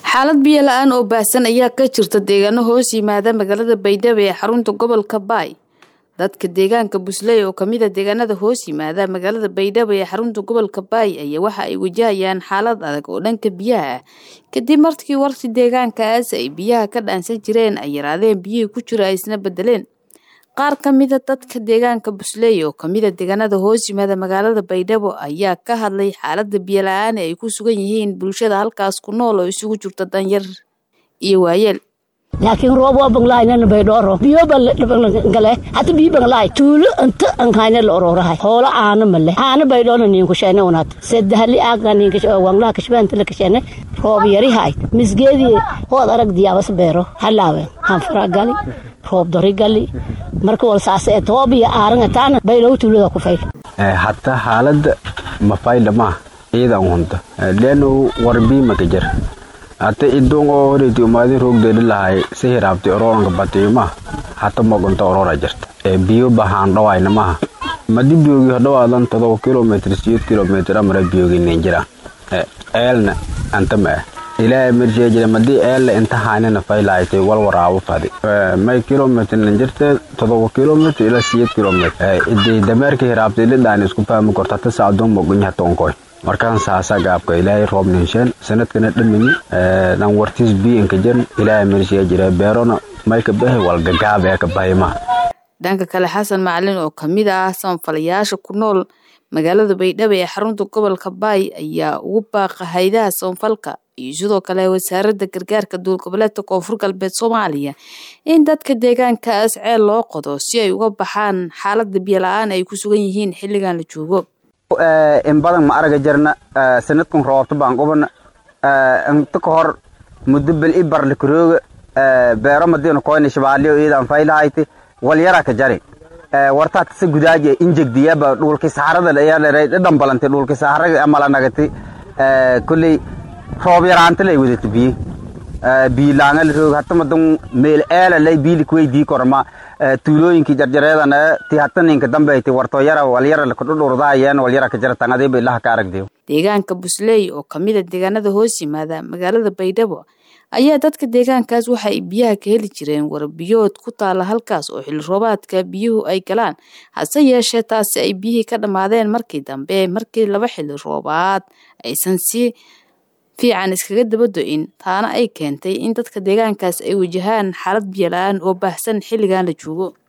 xaalad biyo la'aan oo baahsan ayaa ka jirta deegaano hoos yimaada magaalada Baydhabo ee xarunta gobolka Baay. Dadka deegaanka Busley oo kamid ah deegaanada hoos yimaada magaalada Baydhabo ee xarunta gobolka Baay ayaa waxa ay wajahayaan xaalad adag oo dhanka biyaha ah kadib markii warti deegaankaas ay biyaha ka dhaansan jireen ay yaraadeen biyihii ku jira isna bedeleen. qaar kamid ah dadka deegaanka Busley oo kamid ah deegaanada hoos yimaada magaalada Baydhabo ayaa ka hadlay xaaladda biyo la'aan ay ku sugan yihiin bulshada halkaas ku nool oo isugu jirta danyar iyo waayeel. laakiin roob waa banglaayna Baydhabo biyo gale hada biyo banglaay tuulo inta aan hayna la oroorahay hoola aana male aana Baydhabo nin ku sheena wanaad sadahli aaga nin ka wangla ka shbaan la ka sheena roob yari hay misgeedii hood arag diyaabas beero halaawe han fara gali roob dari gali marka wal saasay toobiya aaran taana Baydhabo tuulada ku fayl hatta xaalada ma fayda ma ciidan wanta leeno warbi ma ka jir hatta idon oo horeeyo maadi roog deelahay si hiraabtay oroonka bateema hatta mogonta oroora jirta biyo bahan dhawayna ma madi biyogi dhawaadan 7 kilometer 8 kilometer amra biyogi ninjira eelna anta ma ilaa mirjeejira madi eel inta haanina faylaaytay wal waraawo fadi may kilometer ninjirta 7 kilometer ila 8 kilometer idii dameerka hiraabtay lidaan isku fahmi korta saadon mogonya tonkoy markaan saasa gaabka ilaahay roob ninshan sanadkana dhamini nan wartis biin ka jir ilaahay mirsiya jira beerona may ka bahay wal gagaab ee ka bayma dhanka kale Xasan Macalin oo kamid ah sanfalayaasha ku nool magaalada Baydhabo ee xarunta gobolka Baay ayaa ugu baaqay hay'adaha sanfalka iyo sidoo kale wasaaradda gargaarka dowlad-goboleedka Koonfur Galbeed Soomaaliya in dadka deegaankaas ceel loo qodo si ay uga baxaan xaaladda biyo la'aan ay ku sugan yihiin xilligan la joogo. in badan ma araga jirna sanadkan roobta baan qobna inta ka hor muddo bil ibar la kurooga beero madina qoyn shabaaliyo iidan faylahayti wal yara ka jari warta si gudaaje injegdiyaba dhulka saarada la yahay dhambalantay dhulka saaraga amala nagati kulli roob yaraanta lay wadata biilaanga la roog hatta madan meel eela lay biil ku weydii korma tuulooyinkii jarjareedana ti hatta ninka dambeeyay warto yara wal yara la ku dhurdayeen wal yara ka jartan adeeb ilaha ka aragday deegaanka Busley oo kamid ah deegaanada hoos yimaada magaalada Baydhabo ayaa dadka deegaankaas waxa ay biyaha ka heli jireen warbiyood ku taala halkaas oo xil roobaadka biyuhu ay galaan hase yeeshee taasi ay biyihii ka dhamaadeen markii dambe markii laba xil roobaad aysan si fiican iskaga dabado'in taana ay keentay in dadka deegaankaas ay wajahaan xaalad biyo la'aan oo baahsan xilligan la joogo.